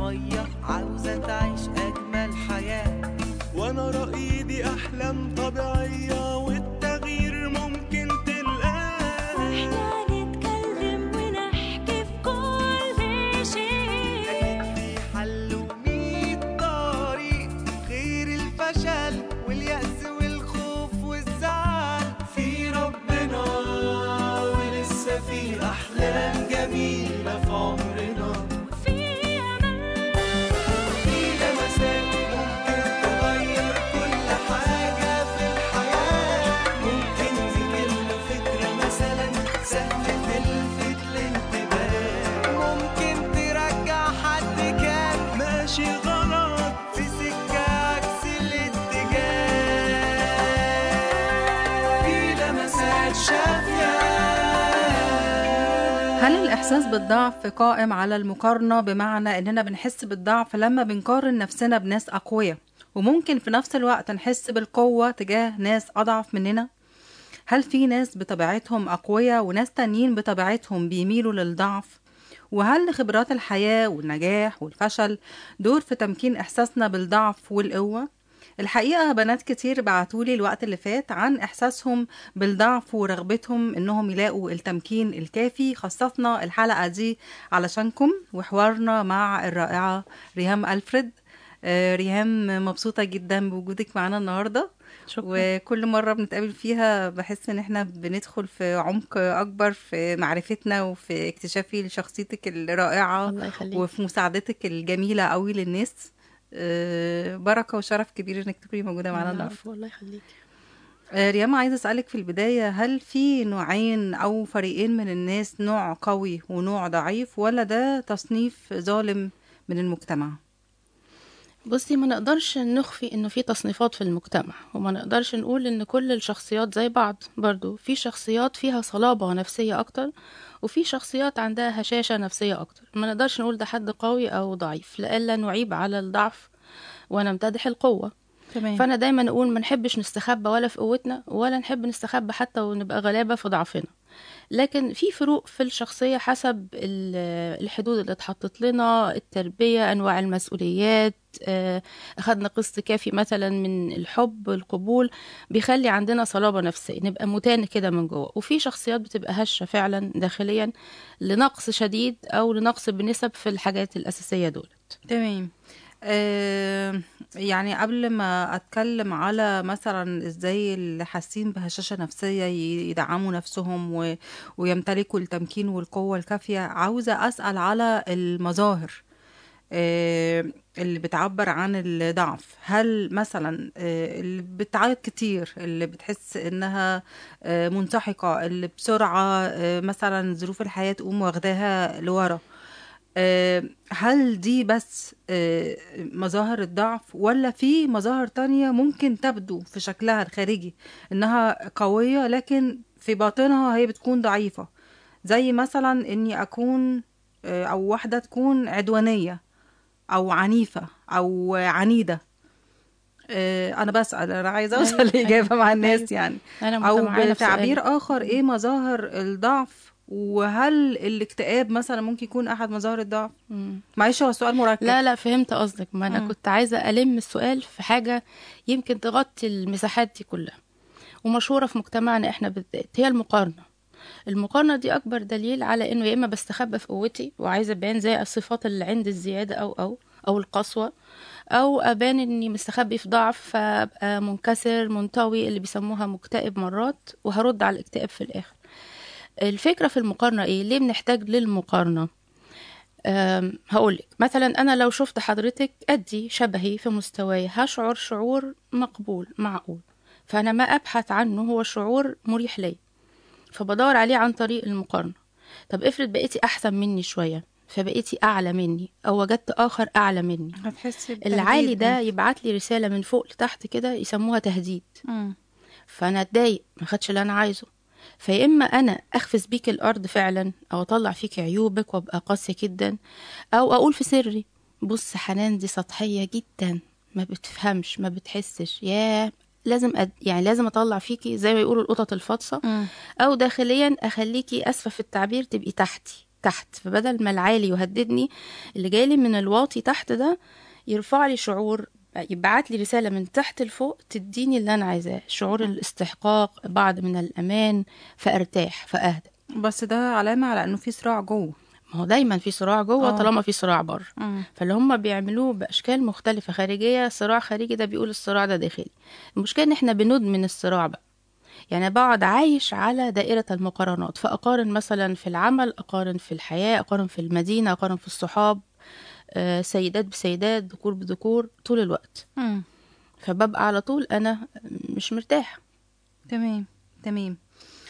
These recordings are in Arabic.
مية عاوزة تعيش أجمل حياة. وانا رأيي دي احلام طبيعية والتغيير ممكن تلقاه. احنا نتكلم ونحكي في كل شيء، أكيد في حل ومية طريق غير الفشل واليأس والخوف والزعل. في ربنا ولسه في أحلام جميلة في عمرنا، في أمل، في لمسات ممكن تغير كل حاجة في الحياة. ممكن في كلمة فكرة مثلا سهل تلفت الانتباه، ممكن ترجع حد كان ماشي غلط في سكة عكس الاتجاه. في لمسات شافية. هل الإحساس بالضعف قائم على المقارنة، بمعنى إننا بنحس بالضعف لما بنقارن نفسنا بناس أقوياء، وممكن في نفس الوقت نحس بالقوة تجاه ناس أضعف مننا؟ هل في ناس بطبيعتهم أقوياء وناس تانيين بطبيعتهم بيميلوا للضعف؟ وهل لخبرات الحياة والنجاح والفشل دور في تمكين إحساسنا بالضعف والقوة؟ الحقيقة بنات كتير بعتولي الوقت اللي فات عن إحساسهم بالضعف ورغبتهم إنهم يلاقوا التمكين الكافي. خصصنا الحلقة دي علشانكم وحوارنا مع الرائعة ريهام ألفريد. ريهام، مبسوطة جدا بوجودك معنا النهاردة. شكرا. وكل مرة بنتقابل فيها بحس إن احنا بندخل في عمق أكبر في معرفتنا وفي اكتشافي لشخصيتك الرائعة الله يخليك. وفي مساعدتك الجميلة قوي للناس. بركة وشرف كبير انك تكوني موجودة معنا النهاردة. الله يخليك. ريما، عايزة اسألك في البداية، هل في نوعين او فريقين من الناس، نوع قوي ونوع ضعيف، ولا ده تصنيف ظالم من المجتمع؟ بصي، ما نقدرش نخفي انه في تصنيفات في المجتمع، وما نقدرش نقول ان كل الشخصيات زي بعض. برضو في شخصيات فيها صلابة نفسية اكتر، وفي شخصيات عندها هشاشة نفسية اكتر. ما نقدرش نقول ده حد قوي او ضعيف، لألا نعيب على الضعف ونمتدح القوة. تمام. فانا دايما اقول ما نحبش نستخبى ولا في قوتنا، ولا نحب نستخبى حتى ونبقى غلابة في ضعفنا. لكن في فروق في الشخصية حسب الحدود اللي اتحطت لنا، التربية، أنواع المسؤوليات. أخدنا قسط كافي مثلا من الحب، القبول، بيخلي عندنا صلابة نفسية، نبقى متان كده من جوه. وفي شخصيات بتبقى هشة فعلا داخليا لنقص شديد أو لنقص بنسب في الحاجات الأساسية دولت. تمام. يعني قبل ما اتكلم على مثلا ازاي اللي حاسين بهشاشة نفسية يدعموا نفسهم ويمتلكوا التمكين والقوة الكافية، عاوزة اسأل على المظاهر اللي بتعبر عن الضعف. هل مثلا اللي بتعيط كتير، اللي بتحس انها منسحقة، اللي بسرعة مثلا ظروف الحياة تقوم واخداها لورا، هل دي بس مظاهر الضعف، ولا في مظاهر تانية ممكن تبدو في شكلها الخارجي انها قوية لكن في باطنها هي بتكون ضعيفة؟ زي مثلا اني اكون او واحدة تكون عدوانية او عنيفة او عنيدة. انا بسأل، انا عايزة اوصل لإجابة مع الناس. يعني أنا او متمعنة في بتعبير سؤالك. اخر، ايه مظاهر الضعف؟ وهل الاكتئاب مثلا ممكن يكون احد مظاهر الضعف؟ معلش هو السؤال مركب. لا فهمت قصدك. ما أنا كنت عايزة ألم السؤال في حاجة يمكن تغطي المساحات دي كلها، ومشهورة في مجتمعنا احنا بالذات، هي المقارنة دي أكبر دليل على إنه يا إما بستخبى في قوتي وعايزة أبان زي الصفات اللي عندي الزيادة أو القسوة، أو أبان إني مستخبي في ضعف فأبقى منكسر منطوي، اللي بيسموها مكتئب مرات، وهرد على الاكتئاب في الآخر. الفكرة في المقارنة إيه؟ ليه بنحتاج للمقارنة؟ هقولك مثلا، أنا لو شفت حضرتك قدي شبهي في مستواي هشعر شعور مقبول معقول، فأنا ما أبحث عنه، هو شعور مريح لي فبدور عليه عن طريق المقارنة. طب افرض بقيتي أحسن مني شوية، فبقيتي أعلى مني، أو وجدت آخر أعلى مني، العالي ده يبعت لي رسالة من فوق لتحت كده يسموها تهديد. فأنا أتضايق، ما خدش اللي أنا عايزه. فيا إما أنا أخفز بيك الأرض فعلا، أو أطلع فيك عيوبك وأبقى قاسية جدا، أو أقول في سري بص حنان دي سطحية جدا، ما بتفهمش ما بتحسش، يعني لازم أطلع فيكي زي ما يقولوا القطط الفاطسة، أو داخليا أخليكي أسفة في التعبير تبقي تحتي، تحت، فبدل ما العالي يهددني، اللي جالي من الواطي تحت ده يرفع لي شعور، يبعت لي رسالة من تحت لفوق تديني اللي أنا عايزاه، شعور الاستحقاق، بعض من الأمان، فأرتاح فأهدى. بس ده علامة على انه في صراع جوه. ما هو دايما في صراع جوه آه. طالما في صراع بره. فاللي هم بيعملوه بأشكال مختلفة خارجية، صراع خارجي ده بيقول الصراع ده داخلي. المشكلة ان احنا بندمن الصراع بقى، يعني بقعد عايش على دائرة المقارنات، فأقارن مثلا في العمل، أقارن في الحياة، أقارن في المدينة، أقارن في الصحاب، سيدات بسيدات، ذكور بذكور طول الوقت. فببقى على طول أنا مش مرتاح. تمام تمام.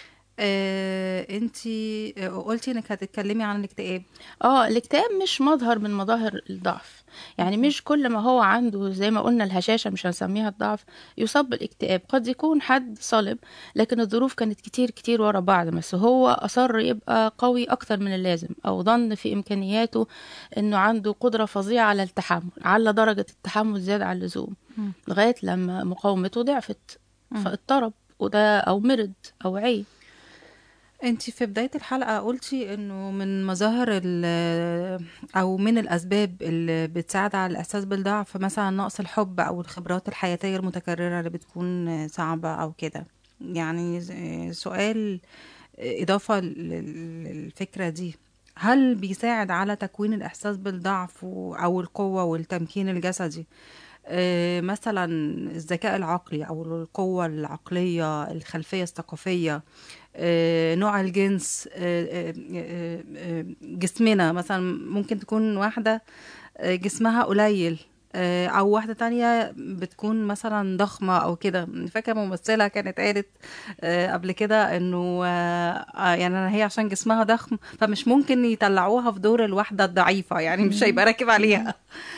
انتي قلتي انك هتتكلمي عن الاكتئاب. الاكتئاب مش مظهر من مظاهر الضعف، يعني مش كل ما هو عنده زي ما قلنا الهشاشة مش هنسميها الضعف يصاب بالاكتئاب. قد يكون حد صلب لكن الظروف كانت كتير كتير ورا بعض، بس هو أصر يبقى قوي أكتر من اللازم، أو ظن في إمكانياته إنه عنده قدرة فظيعة على التحمل، على درجة التحمل زيادة عن اللزوم، لغاية لما مقاومته ضعفت فاضطرب، وده أو مرض أو عي. انتي في بداية الحلقة قلتي انه من مظاهر او من الاسباب اللي بتساعد على الاحساس بالضعف مثلا نقص الحب او الخبرات الحياتية المتكررة اللي بتكون صعبة او كده. يعني سؤال اضافة للفكرة دي، هل بيساعد على تكوين الاحساس بالضعف او القوة والتمكين الجسدي مثلا الذكاء العقلي او القوة العقلية، الخلفية الثقافية، نوع الجنس، جسمنا مثلا ممكن تكون واحدة جسمها قليل او واحدة تانية بتكون مثلا ضخمة او كده. فاكرة ممثلة كانت قالت قبل كده انه يعني هي عشان جسمها ضخم فمش ممكن يطلعوها في دور الواحدة الضعيفة، يعني مش هيبقى راكب عليها.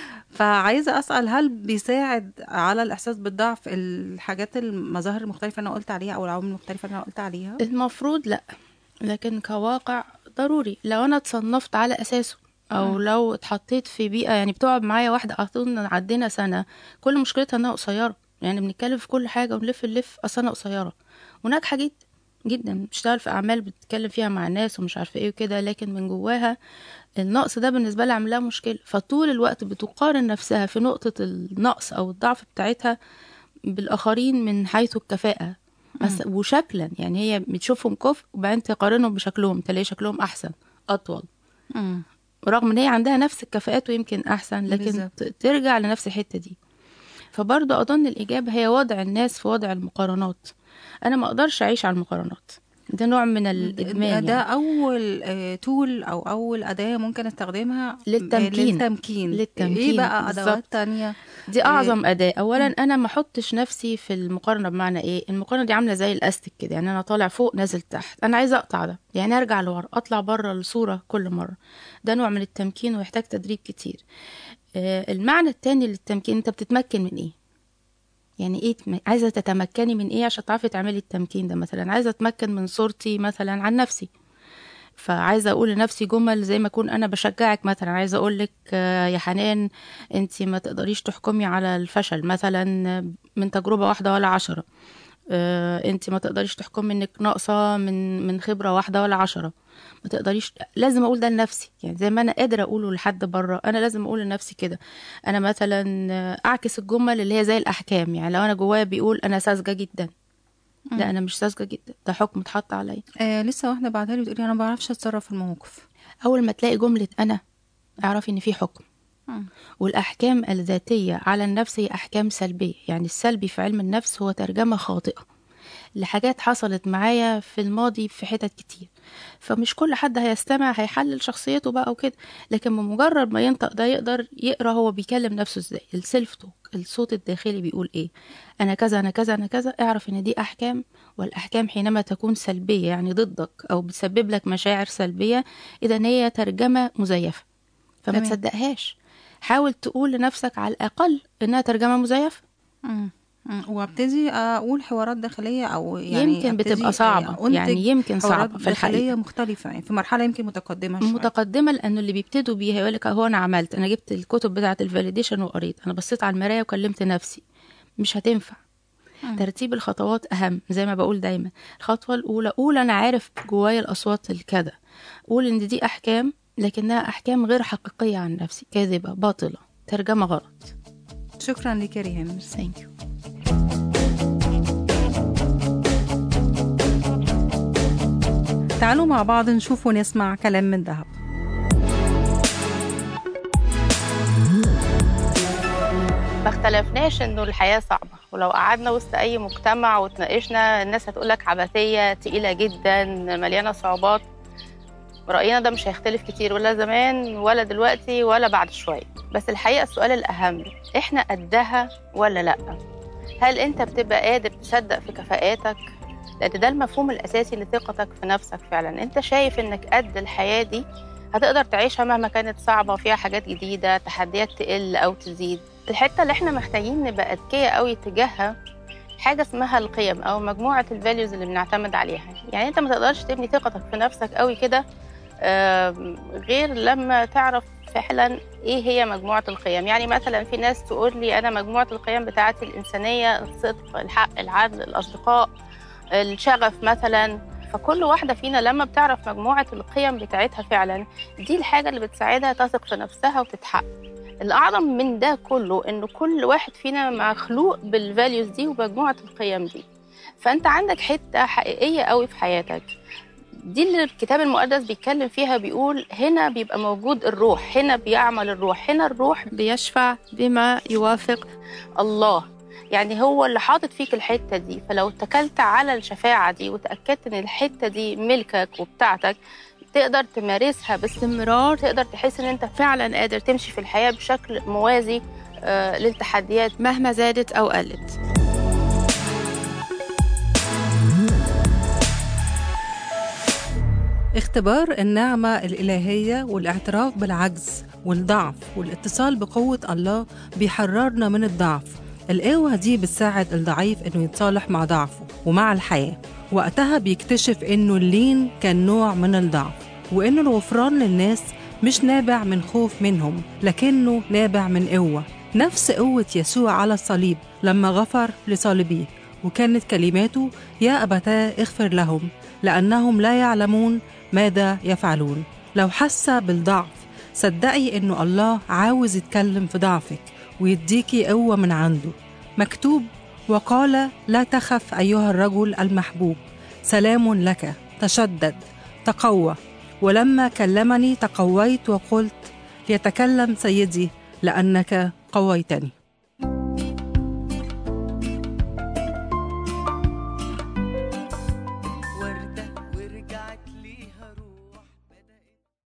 فعايزة أسأل، هل بيساعد على الإحساس بالضعف الحاجات المظاهر المختلفة اللي أنا قلت عليها أو العوامل المختلفة اللي أنا قلت عليها؟ المفروض لأ، لكن كواقع ضروري لو أنا اتصنفت على أساسه، أو لو اتحطيت في بيئة، يعني بتقعد معايا واحدة أظن عدينا سنة كل مشكلتها أنها قصيرة، يعني بنتكلم في كل حاجة ونلف أصل أنا قصيرة وناجحة جدا جدا، بتشتغل في أعمال بتتكلم فيها مع الناس ومش عارفة إيه وكده، لكن من جواها النقص ده بالنسبة لها عاملها مشكلة، فطول الوقت بتقارن نفسها في نقطة النقص أو الضعف بتاعتها بالآخرين من حيث الكفاءة وشكلا، يعني هي بتشوفهم كفء وبعدين تقارنهم بشكلهم، تلاقي شكلهم أحسن أطول، رغم ان هي عندها نفس الكفاءات ويمكن أحسن، لكن بالزبط. ترجع لنفس الحتة دي. فبرضه أظن الإجابة هي وضع الناس في وضع المقارنات. أنا ما أقدرش أعيش على المقارنات، ده نوع من الإدمان. ده يعني أول تول أو أول أداة ممكن استخدمها للتمكين. إيه بقى أدوات تانية؟ دي أعظم أداة. أولا أنا ما أحطش نفسي في المقارنة، بمعنى إيه؟ المقارنة دي عاملة زي الأستك كده، يعني أنا طالع فوق نازل تحت، أنا عايزة أقطع ده، يعني أرجع لورا، أطلع بره الصورة كل مرة. ده نوع من التمكين ويحتاج تدريب كتير. المعنى التاني للتمكين، أنت بتتمكن من إيه؟ يعني ايه عايزه تتمكني من ايه عشان تعرفي تعملي التمكين ده؟ مثلا عايزه اتمكن من صورتي مثلا عن نفسي، فعايزه اقول لنفسي جمل زي ما اكون انا بشجعك، مثلا عايزه اقول لك يا حنان انت ما تقدريش تحكمي على الفشل مثلا من تجربه واحده ولا 10، انت ما تقدريش تحكمي انك ناقصه من خبره واحده ولا 10، ما تقدريش. لازم اقول ده لنفسي، يعني زي ما انا قادره اقوله لحد بره انا لازم اقول لنفسي كده. انا مثلا اعكس الجمل اللي هي زي الاحكام، يعني لو انا جوايا بيقول انا ساذجه جدا، لا انا مش ساذجه جدا، ده حكم اتحط عليا. لسه واحده بعدها لي بتقولي انا ما بعرفش اتصرف في الموقف. اول ما تلاقي جمله انا اعرفي ان في حكم. والاحكام الذاتيه على النفس هي احكام سلبيه، يعني السلبي في علم النفس هو ترجمه خاطئه لحاجات حصلت معايا في الماضي في حتت كتير. فمش كل حد هيستمع هيحلل شخصيته بقى وكده، لكن بمجرد ما ينطق ده يقدر يقرأ هو بيكلم نفسه ازاي، السيلف توك، الصوت الداخلي بيقول ايه، انا كذا انا كذا انا كذا. اعرف ان دي احكام، والاحكام حينما تكون سلبية يعني ضدك او بتسبب لك مشاعر سلبية، اذا هي ترجمة مزيفة، فما تصدقهاش. حاول تقول لنفسك على الاقل انها ترجمة مزيفة. وابتدي اقول حوارات داخليه، او يعني يمكن بتبقى صعبه، يعني يمكن صعبه في الحقيقه، مختلفه، يعني في مرحله يمكن متقدمه شويه. متقدمه لانه اللي بيبتدوا بيها يقول لك هو انا عملت، انا جبت الكتب بتاعه الفاليديشن وقريت، انا بصيت على المرايه وكلمت نفسي. مش هتنفع. ترتيب الخطوات اهم، زي ما بقول دايما. الخطوه الاولى، قول انا عارف جوايا الاصوات الكذا، أقول إن دي أحكام، لكنها أحكام غير حقيقية عن نفسي، كاذبة باطلة، ترجمة غلط. شكرا لك يا ريهام. Thank you. تعالوا مع بعض نشوف ونسمع كلام من ذهب. ما اختلفناش انه الحياة صعبة، ولو قعدنا وسط اي مجتمع وتناقشنا الناس هتقولك عبثية تقيلة جدا مليانة صعوبات. رأينا ده مش هيختلف كتير، ولا زمان ولا دلوقتي ولا بعد شوية. بس الحقيقة السؤال الأهم، احنا قدها ولا لأ؟ هل انت بتبقى قادر تصدق في كفاءاتك؟ لأن ده المفهوم الأساسي لثقتك في نفسك فعلا. انت شايف انك قد الحياة دي هتقدر تعيشها مهما كانت صعبة وفيها حاجات جديدة، تحديات تقل أو تزيد. الحتة اللي احنا محتاجين نبقى أذكياء قوي تجاهها حاجة اسمها القيم أو مجموعة الفاليوز اللي بنعتمد عليها. يعني انت ما تقدرش تبني ثقتك في نفسك قوي كده غير لما تعرف فعلا ايه هي مجموعة القيم. يعني مثلا في ناس تقول لي أنا مجموعة القيم بتاعتي الإنسانية، الصدق، الحق، العدل، الأصدقاء، الشغف مثلا. فكل واحدة فينا لما بتعرف مجموعة القيم بتاعتها فعلا، دي الحاجة اللي بتساعدها تثق في نفسها وتتحقق. الأعظم من ده كله إنه كل واحد فينا مخلوق بالفاليوز دي ومجموعة القيم دي. فأنت عندك حتة حقيقية قوي في حياتك، دي اللي الكتاب المقدس بيتكلم فيها، بيقول هنا بيبقى موجود الروح، هنا بيعمل الروح، هنا الروح بيشفع بما يوافق الله. يعني هو اللي حاطط فيك الحتة دي، فلو اتكلت على الشفاعة دي وتأكدت ان الحتة دي ملكك وبتاعتك، تقدر تمارسها باستمرار، تقدر تحس ان انت فعلا قادر تمشي في الحياة بشكل موازي للتحديات مهما زادت او قلت. اختبار النعمة الإلهية والاعتراف بالعجز والضعف والاتصال بقوة الله بيحررنا من الضعف. القوة دي بتساعد الضعيف إنه يتصالح مع ضعفه ومع الحياة. وقتها بيكتشف إنه اللين كان نوع من الضعف، وإنه الغفران للناس مش نابع من خوف منهم، لكنه نابع من قوة، نفس قوة يسوع على الصليب لما غفر لصالبيه، وكانت كلماته يا أبتاه اغفر لهم لأنهم لا يعلمون ماذا يفعلون. لو حاسة بالضعف صدقي إنه الله عاوز يتكلم في ضعفك ويديكي قوة من عنده. مكتوب وقال لا تخف أيها الرجل المحبوب، سلام لك، تشدد، تقوى. ولما كلمني تقويت وقلت ليتكلم سيدي لأنك قويتني. وردة ورجعت